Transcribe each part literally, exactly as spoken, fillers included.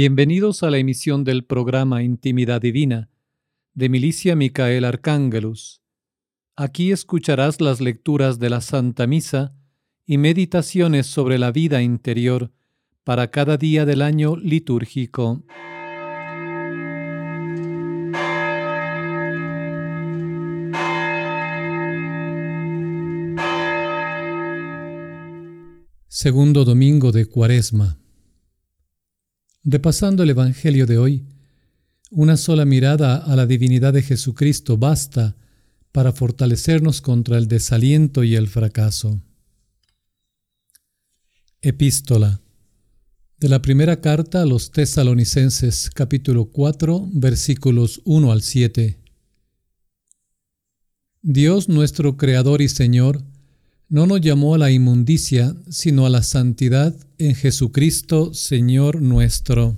Bienvenidos a la emisión del programa Intimidad Divina de Milicia Micael Arcángelus. Aquí escucharás las lecturas de la Santa Misa y meditaciones sobre la vida interior para cada día del año litúrgico. Segundo domingo de Cuaresma. Repasando el Evangelio de hoy, una sola mirada a la divinidad de Jesucristo basta para fortalecernos contra el desaliento y el fracaso. Epístola de la primera carta a los Tesalonicenses, capítulo cuatro, versículos uno al siete. Dios nuestro Creador y Señor no nos llamó a la inmundicia, sino a la santidad en Jesucristo, Señor nuestro.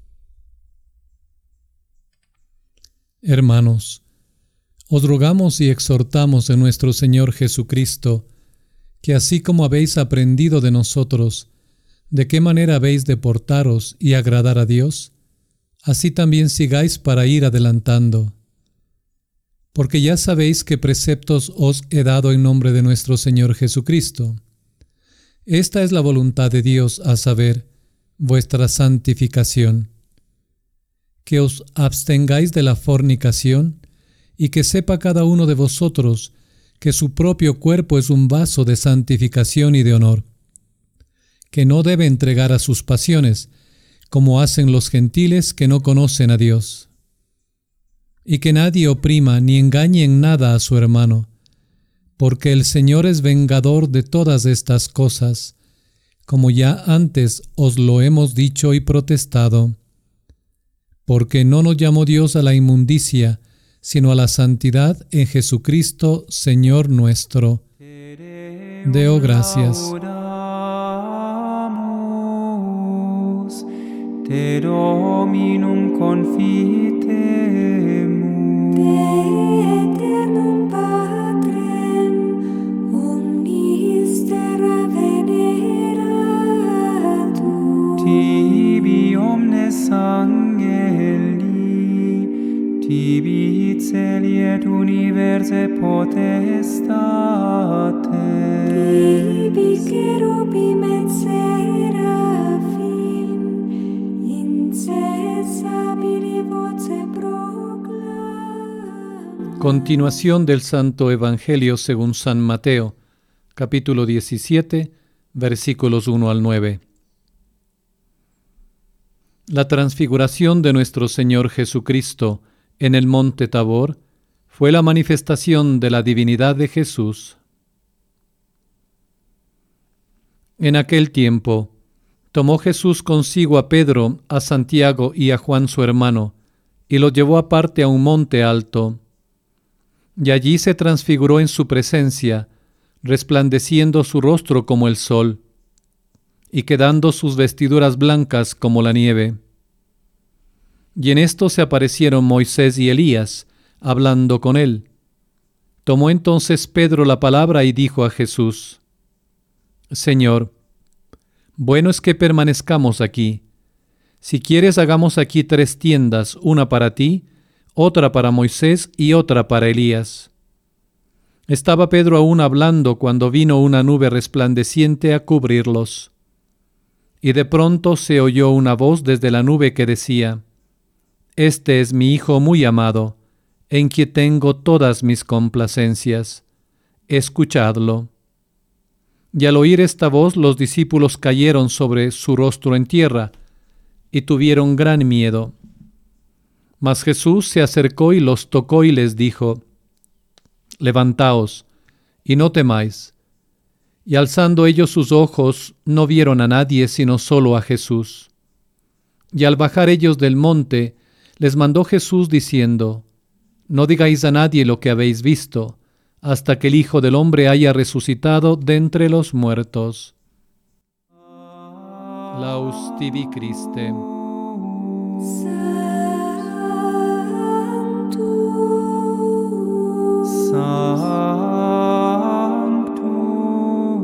Hermanos, os rogamos y exhortamos en nuestro Señor Jesucristo, que así como habéis aprendido de nosotros, de qué manera habéis de portaros y agradar a Dios, así también sigáis para ir adelantando. Porque ya sabéis qué preceptos os he dado en nombre de nuestro Señor Jesucristo. Esta es la voluntad de Dios, a saber, vuestra santificación. Que os abstengáis de la fornicación, y que sepa cada uno de vosotros que su propio cuerpo es un vaso de santificación y de honor, que no debe entregar a sus pasiones, como hacen los gentiles que no conocen a Dios. Y que nadie oprima ni engañe en nada a su hermano, porque el Señor es vengador de todas estas cosas, como ya antes os lo hemos dicho y protestado. Porque no nos llamó Dios a la inmundicia, sino a la santidad en Jesucristo, Señor nuestro. Deo gracias. Te Dominum confitemur. Te eternum Patrem omnis terra veneratur. Tibi omnes angeli, tibi celi et universe potestates. Tibi cherubim et seraphim, incessabili voce proclama. Continuación del Santo Evangelio según San Mateo, capítulo diecisiete, versículos uno al nueve. La transfiguración de nuestro Señor Jesucristo en el monte Tabor fue la manifestación de la divinidad de Jesús. En aquel tiempo, tomó Jesús consigo a Pedro, a Santiago y a Juan su hermano, y los llevó aparte a un monte alto. Y allí se transfiguró en su presencia, resplandeciendo su rostro como el sol, y quedando sus vestiduras blancas como la nieve. Y en esto se aparecieron Moisés y Elías, hablando con él. Tomó entonces Pedro la palabra y dijo a Jesús: Señor, bueno es que permanezcamos aquí. Si quieres, hagamos aquí tres tiendas, una para ti, otra para Moisés y otra para Elías. Estaba Pedro aún hablando cuando vino una nube resplandeciente a cubrirlos. Y de pronto se oyó una voz desde la nube que decía: Este es mi Hijo muy amado, en quien tengo todas mis complacencias. Escuchadlo. Y al oír esta voz, los discípulos cayeron sobre su rostro en tierra, y tuvieron gran miedo. Mas Jesús se acercó y los tocó y les dijo: Levantaos, y no temáis. Y alzando ellos sus ojos, no vieron a nadie sino solo a Jesús. Y al bajar ellos del monte, les mandó Jesús diciendo: No digáis a nadie lo que habéis visto, hasta que el Hijo del Hombre haya resucitado de entre los muertos. Laus tibi Christe.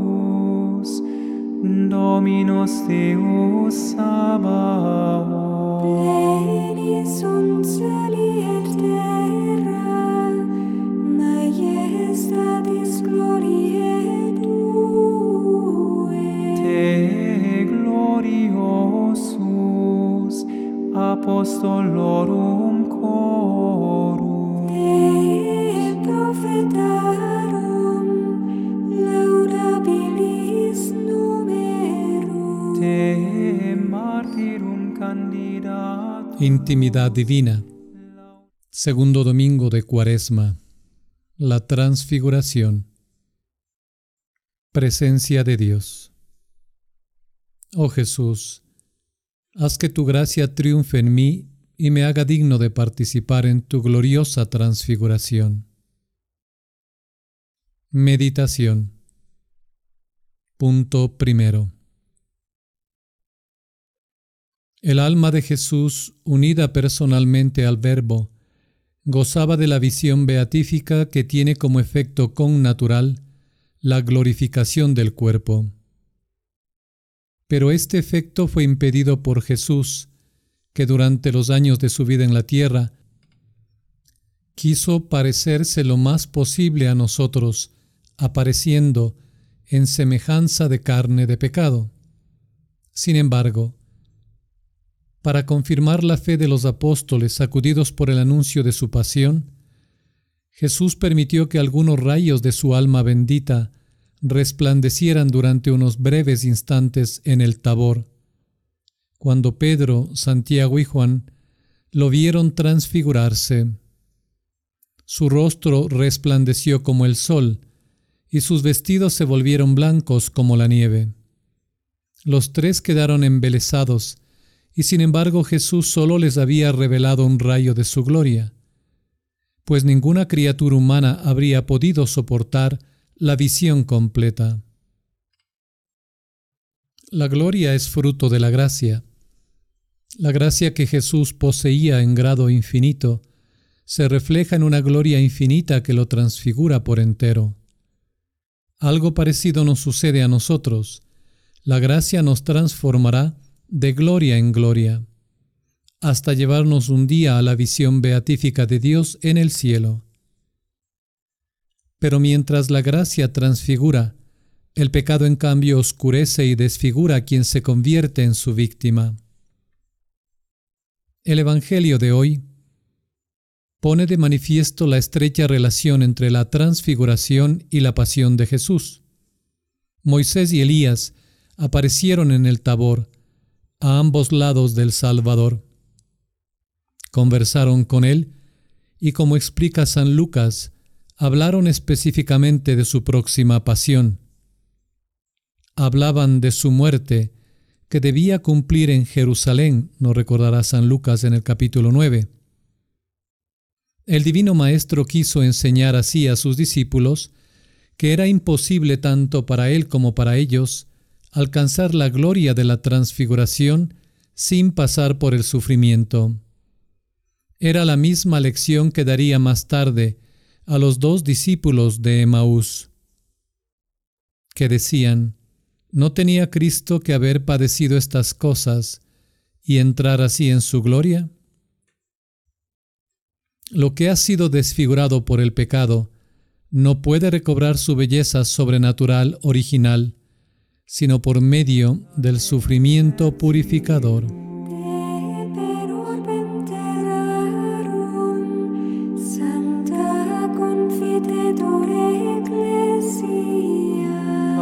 Sanctus Dominus Deus Sabaoth. Pleni sunt celi et terra, majestatis gloriae Tue. Te gloriosus apostolorum chorum, Te prophetarum laudabilis numerum. te martyrum candidatum. Intimidad divina. Segundo domingo de Cuaresma. La transfiguración. Presencia de Dios. Oh Jesús, haz que tu gracia triunfe en mí y me haga digno de participar en tu gloriosa transfiguración. Meditación. Punto primero. El alma de Jesús, unida personalmente al Verbo, gozaba de la visión beatífica que tiene como efecto connatural la glorificación del cuerpo. Pero este efecto fue impedido por Jesús, que durante los años de su vida en la tierra quiso parecerse lo más posible a nosotros, apareciendo en semejanza de carne de pecado. Sin embargo, para confirmar la fe de los apóstoles sacudidos por el anuncio de su pasión, Jesús permitió que algunos rayos de su alma bendita resplandecieran durante unos breves instantes en el Tabor, cuando Pedro, Santiago y Juan lo vieron transfigurarse. Su rostro resplandeció como el sol, y sus vestidos se volvieron blancos como la nieve. Los tres quedaron embelesados, y sin embargo Jesús solo les había revelado un rayo de su gloria, pues ninguna criatura humana habría podido soportar la visión completa. La gloria es fruto de la gracia. La gracia que Jesús poseía en grado infinito se refleja en una gloria infinita que lo transfigura por entero. Algo parecido nos sucede a nosotros. La gracia nos transformará de gloria en gloria, hasta llevarnos un día a la visión beatífica de Dios en el cielo. Pero mientras la gracia transfigura, el pecado en cambio oscurece y desfigura a quien se convierte en su víctima. El Evangelio de hoy pone de manifiesto la estrecha relación entre la transfiguración y la pasión de Jesús. Moisés y Elías aparecieron en el Tabor, a ambos lados del Salvador. Conversaron con él y, como explica San Lucas, hablaron específicamente de su próxima pasión. Hablaban de su muerte, que debía cumplir en Jerusalén, nos recordará San Lucas en el capítulo nueve. El Divino Maestro quiso enseñar así a sus discípulos que era imposible tanto para él como para ellos alcanzar la gloria de la transfiguración sin pasar por el sufrimiento. Era la misma lección que daría más tarde a los dos discípulos de Emaús, que decían: ¿no tenía Cristo que haber padecido estas cosas y entrar así en su gloria? Lo que ha sido desfigurado por el pecado no puede recobrar su belleza sobrenatural original, sino por medio del sufrimiento purificador. Te per orbem terrarum, Sancta Confitetur Ecclesia.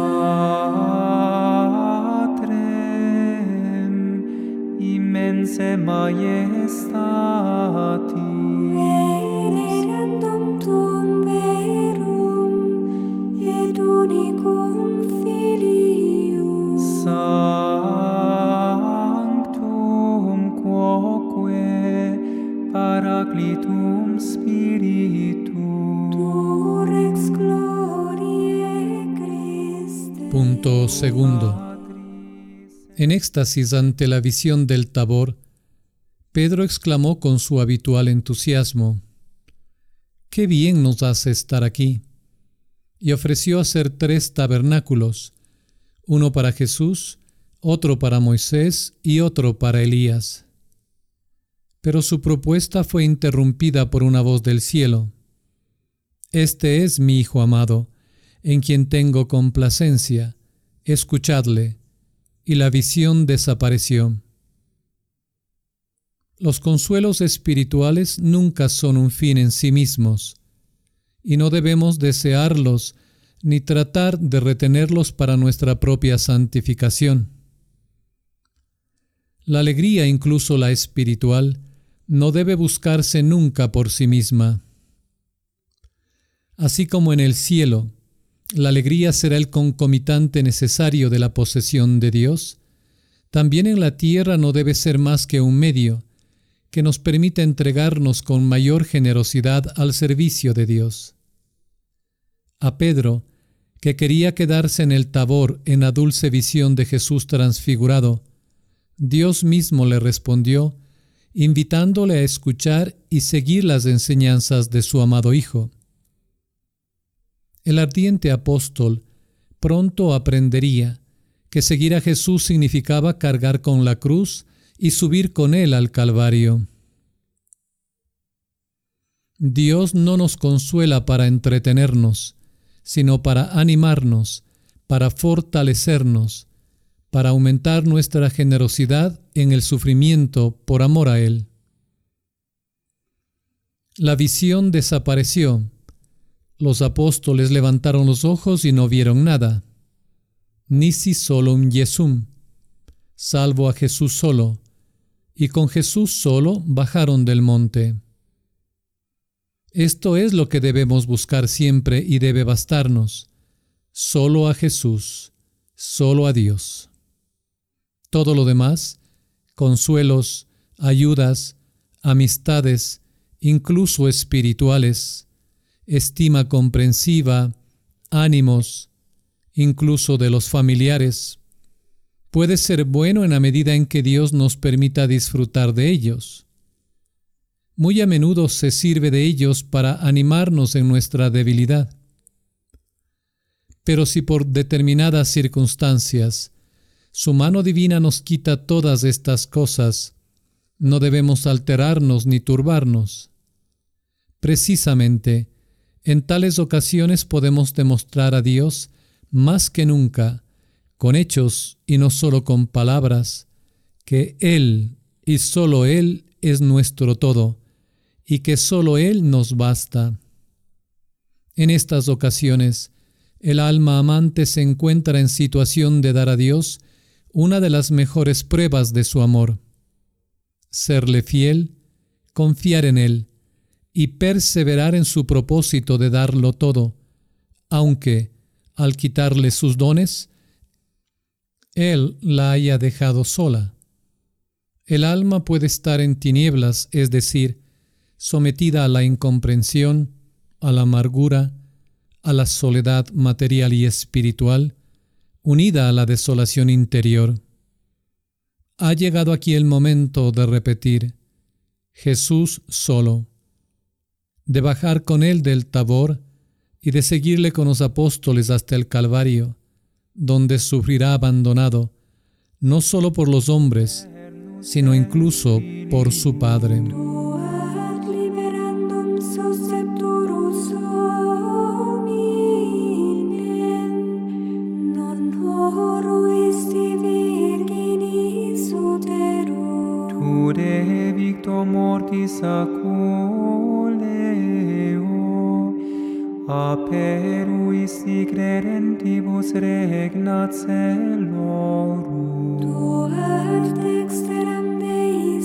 Patrem immense majestati, Venerandum tuum verum et unicum Filium, sanctum quoque paraclitum spiritum, Tu rex gloriae Christe. Punto segundo. En éxtasis ante la visión del Tabor, Pedro exclamó con su habitual entusiasmo: «¡Qué bien nos hace estar aquí!» y ofreció hacer tres tabernáculos, uno para Jesús, otro para Moisés y otro para Elías. Pero su propuesta fue interrumpida por una voz del cielo. Este es mi Hijo amado, en quien tengo complacencia. Escuchadle. Y la visión desapareció. Los consuelos espirituales nunca son un fin en sí mismos, y no debemos desearlos ni tratar de retenerlos para nuestra propia santificación. La alegría, incluso la espiritual, no debe buscarse nunca por sí misma. Así como en el cielo, la alegría será el concomitante necesario de la posesión de Dios, también en la tierra no debe ser más que un medio que nos permita entregarnos con mayor generosidad al servicio de Dios. A Pedro, que quería quedarse en el Tabor en la dulce visión de Jesús transfigurado, Dios mismo le respondió, invitándole a escuchar y seguir las enseñanzas de su amado Hijo. El ardiente apóstol pronto aprendería que seguir a Jesús significaba cargar con la cruz y subir con Él al Calvario. Dios no nos consuela para entretenernos, sino para animarnos, para fortalecernos, para aumentar nuestra generosidad en el sufrimiento por amor a Él. La visión desapareció. Los apóstoles levantaron los ojos y no vieron nada. Nisi solum Jesum, salvo a Jesús solo, y con Jesús solo bajaron del monte. Esto es lo que debemos buscar siempre y debe bastarnos. Solo a Jesús, solo a Dios. Todo lo demás, consuelos, ayudas, amistades, incluso espirituales, estima comprensiva, ánimos, incluso de los familiares, puede ser bueno en la medida en que Dios nos permita disfrutar de ellos. Muy a menudo se sirve de ellos para animarnos en nuestra debilidad. Pero si por determinadas circunstancias su mano divina nos quita todas estas cosas, no debemos alterarnos ni turbarnos. Precisamente, en tales ocasiones podemos demostrar a Dios más que nunca, con hechos y no solo con palabras, que Él y solo Él es nuestro todo, y que solo Él nos basta. En estas ocasiones, el alma amante se encuentra en situación de dar a Dios una de las mejores pruebas de su amor. Serle fiel, confiar en Él, y perseverar en su propósito de darlo todo, aunque, al quitarle sus dones, Él la haya dejado sola. El alma puede estar en tinieblas, es decir, sometida a la incomprensión, a la amargura, a la soledad material y espiritual, unida a la desolación interior. Ha llegado aquí el momento de repetir, Jesús solo, de bajar con Él del Tabor y de seguirle con los apóstoles hasta el Calvario, donde sufrirá abandonado, no solo por los hombres, sino incluso por su Padre. Tu de victor mortis aculeo, aperuisti credentibus regnat celorum. Tu ad dexteram Dei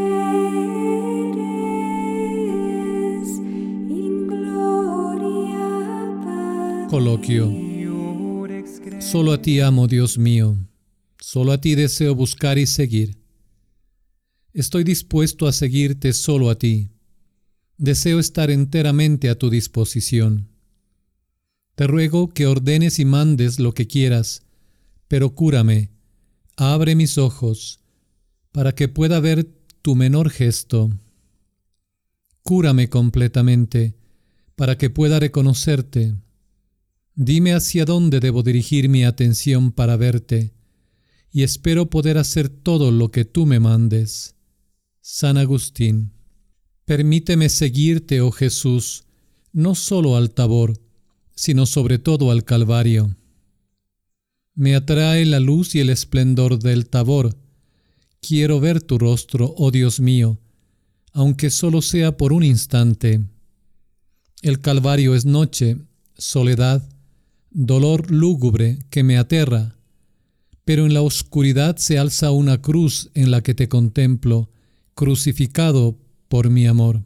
sedes, in gloria Patri. Coloquio. Solo a ti amo, Dios mío. Solo a ti deseo buscar y seguir. Estoy dispuesto a seguirte solo a ti. Deseo estar enteramente a tu disposición. Te ruego que ordenes y mandes lo que quieras, pero cúrame, abre mis ojos, para que pueda ver tu menor gesto. Cúrame completamente, para que pueda reconocerte. Dime hacia dónde debo dirigir mi atención para verte, y espero poder hacer todo lo que tú me mandes. San Agustín. Permíteme seguirte, oh Jesús, no solo al Tabor, sino sobre todo al Calvario. Me atrae la luz y el esplendor del Tabor. Quiero ver tu rostro, oh Dios mío, aunque solo sea por un instante. El Calvario es noche, soledad, dolor lúgubre que me aterra, pero en la oscuridad se alza una cruz en la que te contemplo, crucificado por mi amor.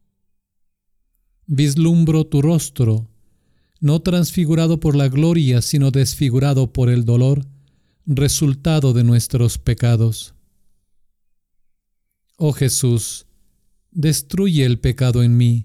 Vislumbro tu rostro, no transfigurado por la gloria, sino desfigurado por el dolor, resultado de nuestros pecados. Oh Jesús, destruye el pecado en mí,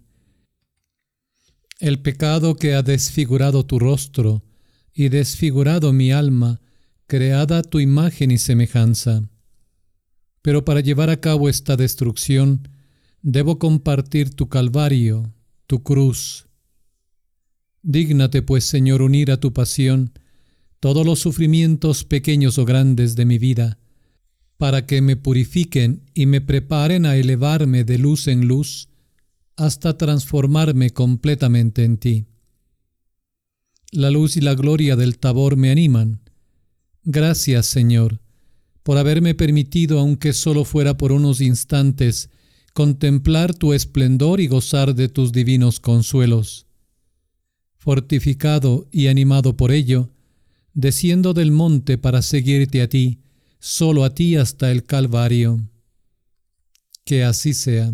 el pecado que ha desfigurado tu rostro y desfigurado mi alma, creada a tu imagen y semejanza. Pero para llevar a cabo esta destrucción, debo compartir tu calvario, tu cruz. Dígnate, pues, Señor, unir a tu pasión todos los sufrimientos pequeños o grandes de mi vida, para que me purifiquen y me preparen a elevarme de luz en luz hasta transformarme completamente en ti. La luz y la gloria del Tabor me animan. Gracias, Señor, por haberme permitido, aunque solo fuera por unos instantes, contemplar tu esplendor y gozar de tus divinos consuelos. Fortificado y animado por ello, desciendo del monte para seguirte a ti, solo a ti hasta el Calvario. Que así sea.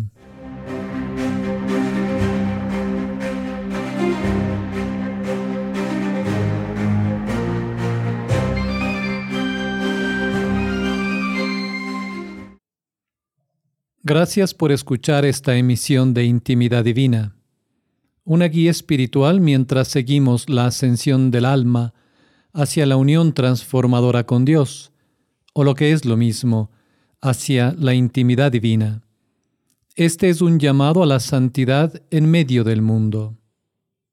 Gracias por escuchar esta emisión de Intimidad Divina, una guía espiritual mientras seguimos la ascensión del alma hacia la unión transformadora con Dios, o lo que es lo mismo, hacia la intimidad divina. Este es un llamado a la santidad en medio del mundo.